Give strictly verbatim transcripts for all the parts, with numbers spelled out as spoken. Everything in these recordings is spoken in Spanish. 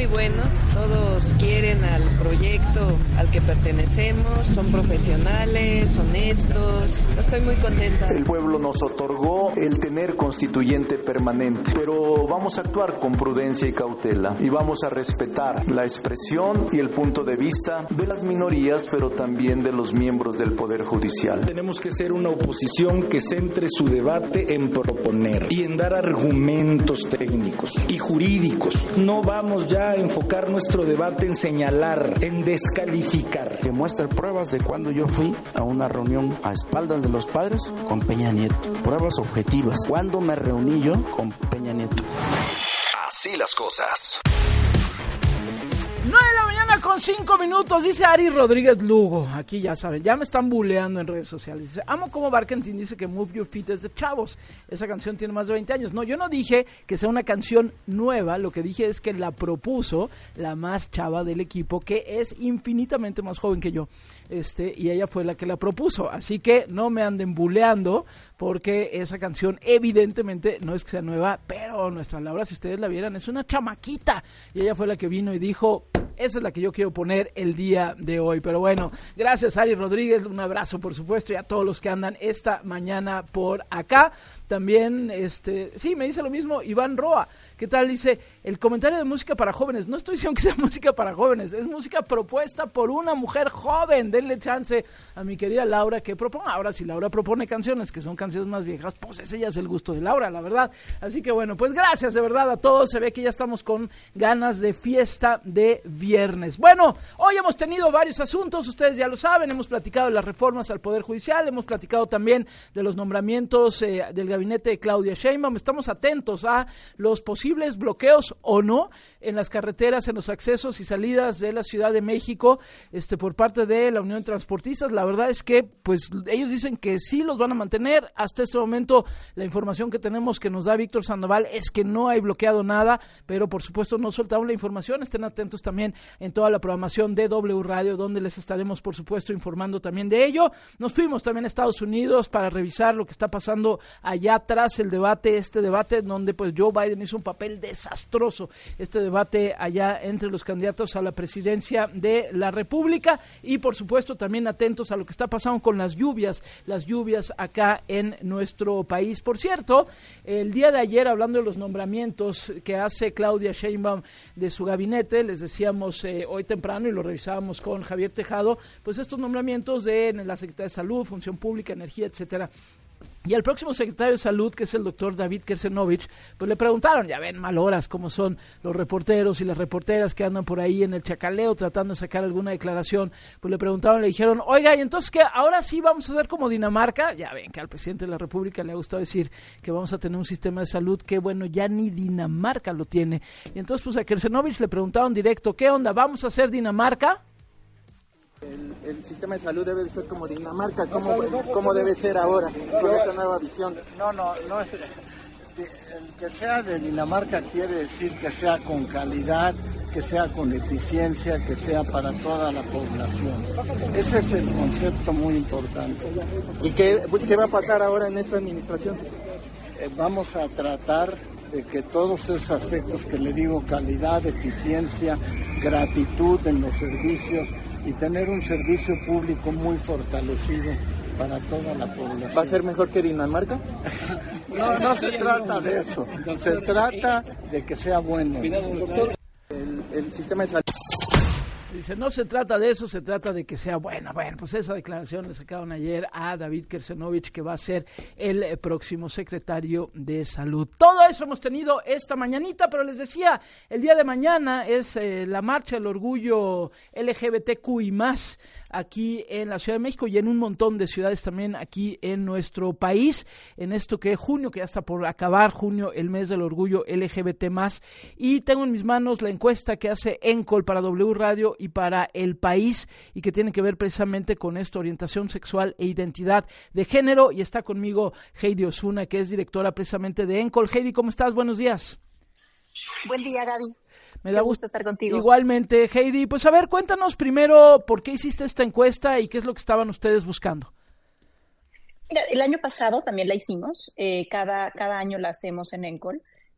muy buenos, todos quieren al proyecto al que pertenecemos, son profesionales, honestos, estoy muy contenta. El pueblo nos otorgó el tener constituyente permanente, pero vamos a actuar con prudencia y cautela y vamos a respetar la expresión y el punto de vista de las minorías, pero también de los miembros del Poder Judicial. Tenemos que ser una oposición que centre su debate en proponer y en dar argumentos técnicos y jurídicos. No vamos ya a enfocar nuestro debate en señalar, en descalificar. Que muestre pruebas de cuando yo fui a una reunión a espaldas de los padres con Peña Nieto. Pruebas objetivas. Cuando me reuní yo con Peña Nieto. Así las cosas. nueve de la mañana con cinco minutos, dice Ari Rodríguez Lugo. Aquí ya saben, ya me están buleando en redes sociales. Dice, amo como Barkentin dice que Move Your Feet es de chavos. Esa canción tiene más de veinte años. No, yo no dije que sea una canción nueva. Lo que dije es que la propuso la más chava del equipo, que es infinitamente más joven que yo. Este, y ella fue la que la propuso. Así que no me anden buleando, porque esa canción evidentemente no es que sea nueva, pero nuestra Laura, si ustedes la vieran, es una chamaquita. Y ella fue la que vino y dijo... Esa es la que yo quiero poner el día de hoy. Pero bueno, gracias Ari Rodríguez, un abrazo por supuesto y a todos los que andan esta mañana por acá. También, este, sí, me dice lo mismo Iván Roa. ¿Qué tal? Dice, el comentario de música para jóvenes. No estoy diciendo que sea música para jóvenes, es música propuesta por una mujer joven. Denle chance a mi querida Laura que proponga. Ahora, si Laura propone canciones que son canciones más viejas, pues ese ya es el gusto de Laura, la verdad. Así que bueno, pues gracias de verdad a todos. Se ve que ya estamos con ganas de fiesta de viernes. Bueno, hoy hemos tenido varios asuntos, ustedes ya lo saben. Hemos platicado de las reformas al Poder Judicial, hemos platicado también de los nombramientos eh, del gabinete de Claudia Sheinbaum. Estamos atentos a los posibles bloqueos o no en las carreteras, en los accesos y salidas de la Ciudad de México, este por parte de la Unión de Transportistas. La verdad es que pues ellos dicen que sí los van a mantener. Hasta este momento la información que tenemos que nos da Víctor Sandoval es que no hay bloqueado nada, pero por supuesto no soltamos la información. Estén atentos también en toda la programación de W Radio, donde les estaremos por supuesto informando también de ello. Nos fuimos también a Estados Unidos para revisar lo que está pasando allá tras el debate, este debate donde pues Joe Biden hizo un papel desastroso, este debate allá entre los candidatos a la presidencia de la República. Y por supuesto también atentos a lo que está pasando con las lluvias, las lluvias acá en nuestro país. Por cierto, el día de ayer, hablando de los nombramientos que hace Claudia Sheinbaum de su gabinete, les decíamos eh, hoy temprano y lo revisábamos con Javier Tejado, pues estos nombramientos de en la Secretaría de Salud, Función Pública, Energía, etcétera. Y al próximo secretario de Salud, que es el doctor David Kersenovich, pues le preguntaron, ya ven, mal horas, cómo son los reporteros y las reporteras que andan por ahí en el chacaleo tratando de sacar alguna declaración. Pues le preguntaron, le dijeron, oiga, ¿y entonces qué? ¿Ahora sí vamos a hacer como Dinamarca? Ya ven que al presidente de la República le ha gustado decir que vamos a tener un sistema de salud que, bueno, ya ni Dinamarca lo tiene. Y entonces, pues a Kersenovich le preguntaron directo, ¿qué onda? ¿Vamos a hacer Dinamarca? El, el sistema de salud debe ser como Dinamarca, ¿cómo, cómo debe ser ahora con esta nueva visión? No, no, no es, el que sea de Dinamarca quiere decir que sea con calidad, que sea con eficiencia, que sea para toda la población. Ese es el concepto muy importante. ¿Y qué, qué va a pasar ahora en esta administración? Eh, vamos a tratar de que todos esos aspectos que le digo, calidad, eficiencia, gratitud en los servicios y tener un servicio público muy fortalecido para toda la población. ¿Va a ser mejor que Dinamarca? No, no se trata de eso, se trata de que sea bueno. El, el sistema de salud. Dice, no se trata de eso, se trata de que sea bueno. Bueno, pues esa declaración le sacaron ayer a David Kersenovich, que va a ser el eh, próximo secretario de Salud. Todo eso hemos tenido esta mañanita, pero les decía, el día de mañana es eh, la marcha del orgullo L G B T Q I más, aquí en la Ciudad de México y en un montón de ciudades también aquí en nuestro país, en esto que es junio, que ya está por acabar, junio, el mes del orgullo L G B T más, y tengo en mis manos la encuesta que hace Encol para W Radio y para El País, y que tiene que ver precisamente con esto, orientación sexual e identidad de género, y está conmigo Heidi Osuna, que es directora precisamente de Encol. Heidi, ¿cómo estás? Buenos días. Buen día, Gaby. Me da Qué gusto estar contigo. Igualmente, Heidi. Pues a ver, cuéntanos primero por qué hiciste esta encuesta y qué es lo que estaban ustedes buscando. Mira, el año pasado también la hicimos, eh, cada, cada año la hacemos en Encol,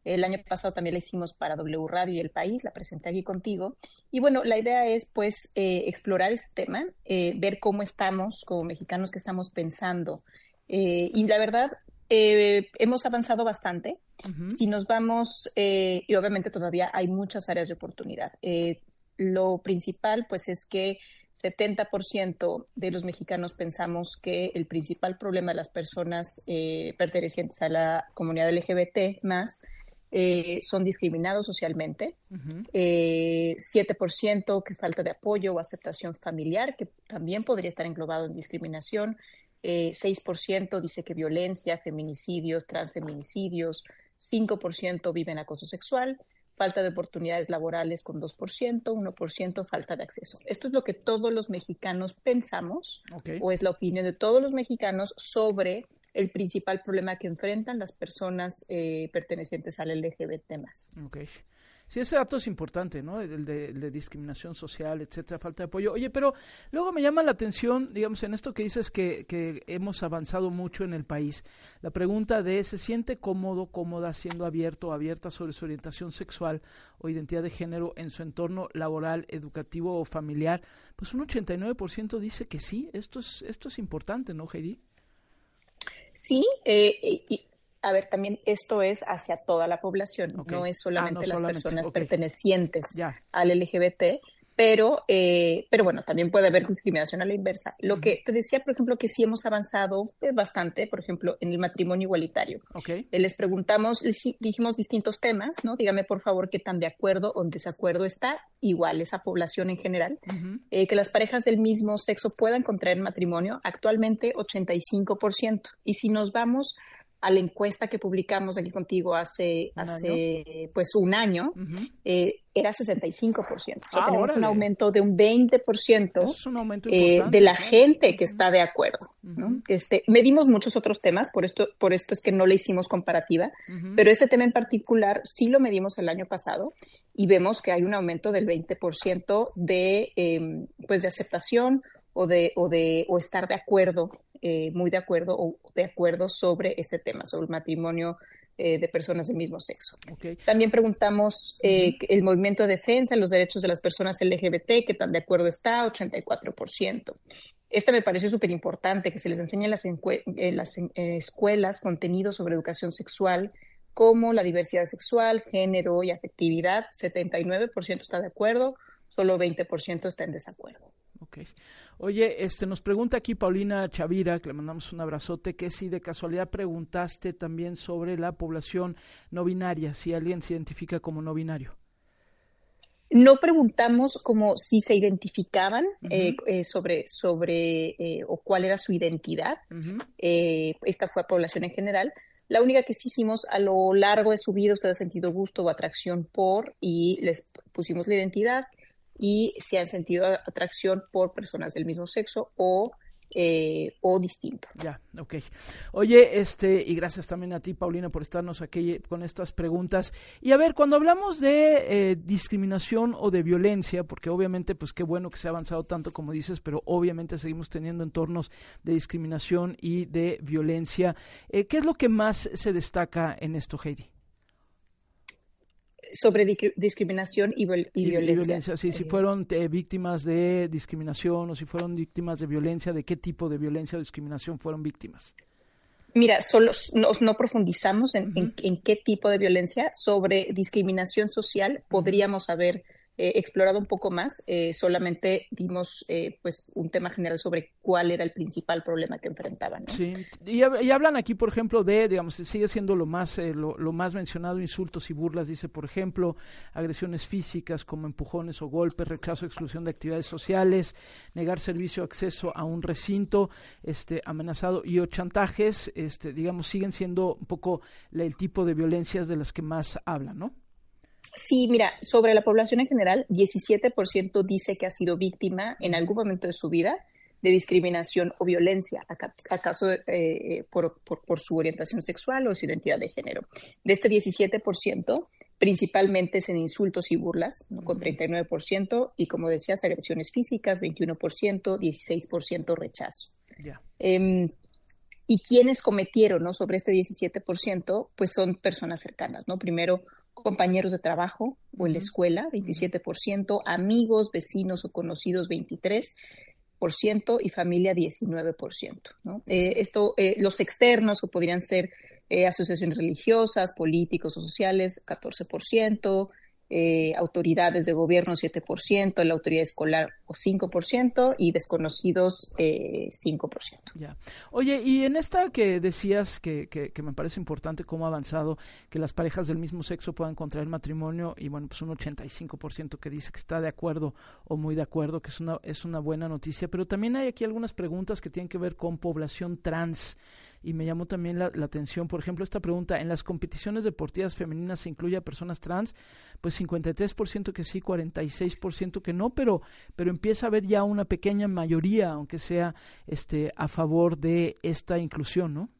El año pasado también la hicimos para W Radio y El País, la presenté aquí contigo. Y bueno, la idea es pues eh, explorar ese tema, eh, ver cómo estamos como mexicanos, qué estamos pensando. Eh, y la verdad, eh, hemos avanzado bastante. Uh-huh. Si nos vamos, eh, y obviamente todavía hay muchas áreas de oportunidad. Eh, lo principal pues es que setenta por ciento de los mexicanos pensamos que el principal problema de las personas eh, pertenecientes a la comunidad L G B T más eh, son discriminados socialmente. Uh-huh. eh, siete por ciento que falta de apoyo o aceptación familiar, que también podría estar englobado en discriminación. Eh, seis por ciento dice que violencia, feminicidios, transfeminicidios. cinco por ciento viven acoso sexual. Falta de oportunidades laborales con dos por ciento, uno por ciento falta de acceso. Esto es lo que todos los mexicanos pensamos, okay, o es la opinión de todos los mexicanos sobre el principal problema que enfrentan las personas eh, pertenecientes al L G B T más. Okay. Sí, ese dato es importante, ¿no? El de, el de discriminación social, etcétera, falta de apoyo. Oye, pero luego me llama la atención, digamos, en esto que dices que, que hemos avanzado mucho en el país. La pregunta de ¿se siente cómodo, cómoda, siendo abierto o abierta sobre su orientación sexual o identidad de género en su entorno laboral, educativo o familiar? Pues un ochenta y nueve por ciento dice que sí. Esto es, esto es importante, ¿no, Heidi? Sí, eh, y... A ver, también esto es hacia toda la población, okay, no es solamente ah, no las solamente. personas okay. pertenecientes ya. al L G B T, pero, eh, pero bueno, también puede haber discriminación a la inversa. Lo uh-huh. que te decía, por ejemplo, que sí hemos avanzado eh, bastante, por ejemplo, en el matrimonio igualitario. Okay. Eh, les preguntamos, les dijimos distintos temas, ¿no? Dígame, por favor, qué tan de acuerdo o en desacuerdo está, igual esa población en general, uh-huh. eh, que las parejas del mismo sexo puedan contraer matrimonio, actualmente ochenta y cinco por ciento. Y si nos vamos a la encuesta que publicamos aquí contigo hace, ¿Un hace pues un año, uh-huh. eh, era sesenta y cinco por ciento. O sea, ah, tenemos órale. un aumento de un veinte por ciento es un aumento eh, de la gente que está de acuerdo. Uh-huh. ¿no? Este, medimos muchos otros temas, por esto, por esto es que no le hicimos comparativa, uh-huh. pero este tema en particular sí lo medimos el año pasado y vemos que hay un aumento del veinte por ciento de, eh, pues de aceptación o de, o de o estar de acuerdo, eh, muy de acuerdo o de acuerdo sobre este tema, sobre el matrimonio eh, de personas del mismo sexo. Okay. También preguntamos eh, uh-huh. el movimiento de defensa de los derechos de las personas L G B T, ¿qué tan de acuerdo está? ochenta y cuatro por ciento. Esta me pareció súper importante, que se les enseñe en las, encue- en las en, en escuelas contenido sobre educación sexual, como la diversidad sexual, género y afectividad. setenta y nueve por ciento está de acuerdo, solo veinte por ciento está en desacuerdo. Okay. Oye, este nos pregunta aquí Paulina Chavira, que le mandamos un abrazote, que si de casualidad preguntaste también sobre la población no binaria, si alguien se identifica como no binario. No preguntamos como si se identificaban uh-huh. eh, eh, sobre, sobre eh, o cuál era su identidad. Uh-huh. Eh, esta fue a población en general. La única que sí hicimos a lo largo de su vida, usted ha sentido gusto o atracción por, y les pusimos la identidad, y si han sentido atracción por personas del mismo sexo o eh, o distinto. Ya, ok. Oye, este, y gracias también a ti, Paulina, por estarnos aquí con estas preguntas. Y a ver, cuando hablamos de eh, discriminación o de violencia, porque obviamente, pues qué bueno que se ha avanzado tanto como dices, pero obviamente seguimos teniendo entornos de discriminación y de violencia. Eh, ¿Qué es lo que más se destaca en esto, Heidi? Sobre di- discriminación y, vol- y, y violencia. Y violencia, sí, eh, si fueron eh, víctimas de discriminación o si fueron víctimas de violencia, ¿de qué tipo de violencia o discriminación fueron víctimas? Mira, solo no, no profundizamos en, uh-huh. en, en qué tipo de violencia. Sobre discriminación social podríamos haber eh, explorado un poco más, eh, solamente dimos eh, pues un tema general sobre cuál era el principal problema que enfrentaban, ¿no? Sí, y, y hablan aquí, por ejemplo, de, digamos, sigue siendo lo más eh, lo, lo más mencionado, insultos y burlas, dice, por ejemplo, agresiones físicas como empujones o golpes, rechazo o exclusión de actividades sociales, negar servicio o acceso a un recinto este amenazado y o chantajes, este digamos, siguen siendo un poco el tipo de violencias de las que más hablan, ¿no? Sí, mira, sobre la población en general, diecisiete por ciento dice que ha sido víctima en algún momento de su vida de discriminación o violencia, acaso eh, por, por, por su orientación sexual o su identidad de género. De este diecisiete por ciento, principalmente es en insultos y burlas, ¿no? Con treinta y nueve por ciento, y como decías, agresiones físicas, veintiuno por ciento, dieciséis por ciento rechazo. Yeah. Eh, y quienes cometieron, ¿no? Sobre este diecisiete por ciento, pues son personas cercanas, ¿no? Primero, compañeros de trabajo o en la escuela, veintisiete por ciento, amigos, vecinos o conocidos, veintitrés por ciento y familia, diecinueve por ciento, ¿no? Eh, esto, eh, los externos, que podrían ser eh, asociaciones religiosas, políticos o sociales, catorce por ciento, Eh, autoridades de gobierno siete por ciento, la autoridad escolar cinco por ciento y desconocidos eh, cinco por ciento. Ya. Oye, y en esta que decías que, que, que me parece importante cómo ha avanzado, que las parejas del mismo sexo puedan contraer matrimonio y bueno, pues un ochenta y cinco por ciento que dice que está de acuerdo o muy de acuerdo, que es una, es una buena noticia, pero también hay aquí algunas preguntas que tienen que ver con población trans. Y me llamó también la, la atención, por ejemplo, esta pregunta: ¿en las competiciones deportivas femeninas se incluye a personas trans? Pues cincuenta y tres por ciento que sí, cuarenta y seis por ciento que no, pero pero empieza a haber ya una pequeña mayoría, aunque sea este a favor de esta inclusión, ¿no?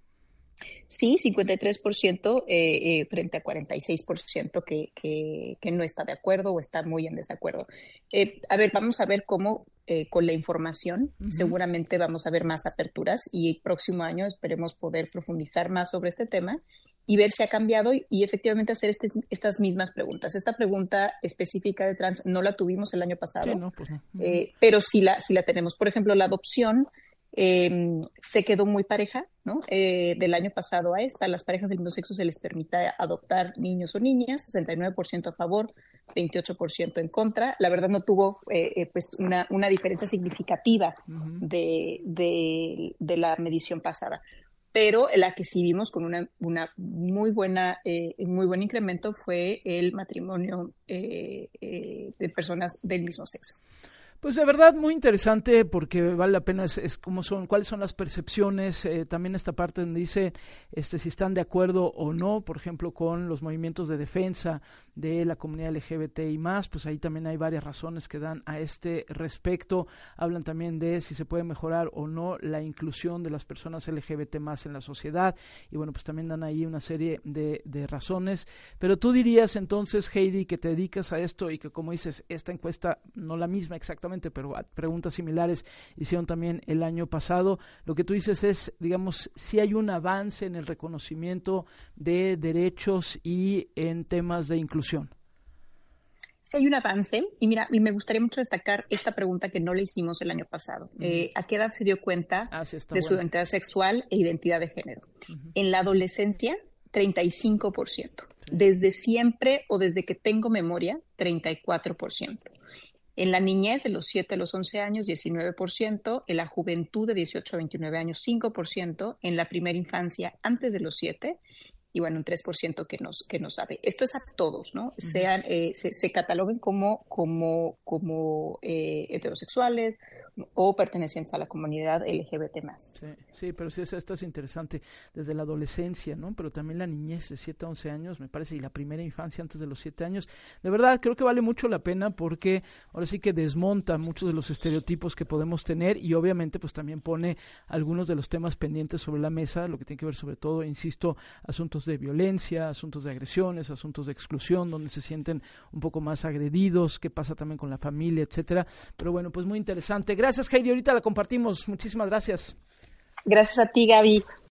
Sí, cincuenta y tres por ciento eh, eh, frente a cuarenta y seis por ciento que, que, que no está de acuerdo o está muy en desacuerdo. Eh, a ver, vamos a ver cómo eh, con la información uh-huh. seguramente vamos a ver más aperturas y el próximo año esperemos poder profundizar más sobre este tema y ver si ha cambiado y, y efectivamente hacer este, estas mismas preguntas. Esta pregunta específica de trans no la tuvimos el año pasado, sí, no, pues no. Uh-huh. eh, pero sí la, sí la tenemos. Por ejemplo, la adopción Eh, se quedó muy pareja, ¿no? Eh, del año pasado a esta, las parejas del mismo sexo se les permite adoptar niños o niñas, sesenta y nueve por ciento a favor, veintiocho por ciento en contra. La verdad no tuvo eh, eh, pues una, una diferencia significativa uh-huh. de, de, de la medición pasada. Pero la que sí vimos con una, una muy buena, eh, muy buen incremento fue el matrimonio eh, eh, de personas del mismo sexo. Pues de verdad muy interesante porque vale la pena, es, es cómo son, cuáles son las percepciones, eh, también esta parte donde dice este si están de acuerdo o no, por ejemplo, con los movimientos de defensa de la comunidad L G B T I más, pues ahí también hay varias razones que dan a este respecto. Hablan también de si se puede mejorar o no la inclusión de las personas L G B T más en la sociedad y bueno, pues también dan ahí una serie de, de razones. Pero tú dirías entonces, Heidi, que te dedicas a esto y que como dices, esta encuesta, no la misma exactamente, pero preguntas similares hicieron también el año pasado. Lo que tú dices es, digamos, si hay un avance en el reconocimiento de derechos y en temas de inclusión. Sí hay un avance, y mira, y me gustaría mucho destacar esta pregunta que no le hicimos el año pasado. Uh-huh. Eh, ¿A qué edad se dio cuenta ah, sí, de bueno. su identidad sexual e identidad de género? Uh-huh. En la adolescencia, treinta y cinco por ciento. Sí. Desde siempre o desde que tengo memoria, treinta y cuatro por ciento. En la niñez, de los siete a los once años, diecinueve por ciento. En la juventud, de dieciocho a veintinueve años, cinco por ciento. En la primera infancia, antes de los siete. Y bueno, un tres por ciento que nos, que no sabe. Esto es a todos, ¿no? Uh-huh. Sean, eh, se, se cataloguen como, como, como eh, heterosexuales o pertenecientes a la comunidad L G B T más. Sí, sí, pero sí, esto es interesante. Desde la adolescencia, ¿no? Pero también la niñez de siete a once años, me parece, y la primera infancia antes de los siete años. De verdad, creo que vale mucho la pena porque ahora sí que desmonta muchos de los estereotipos que podemos tener y obviamente pues también pone algunos de los temas pendientes sobre la mesa, lo que tiene que ver sobre todo, insisto, asuntos de violencia, asuntos de agresiones, asuntos de exclusión, donde se sienten un poco más agredidos, qué pasa también con la familia, etcétera. Pero bueno, pues muy interesante. Gracias, Heidi, ahorita la compartimos. Muchísimas gracias. Gracias a ti, Gaby.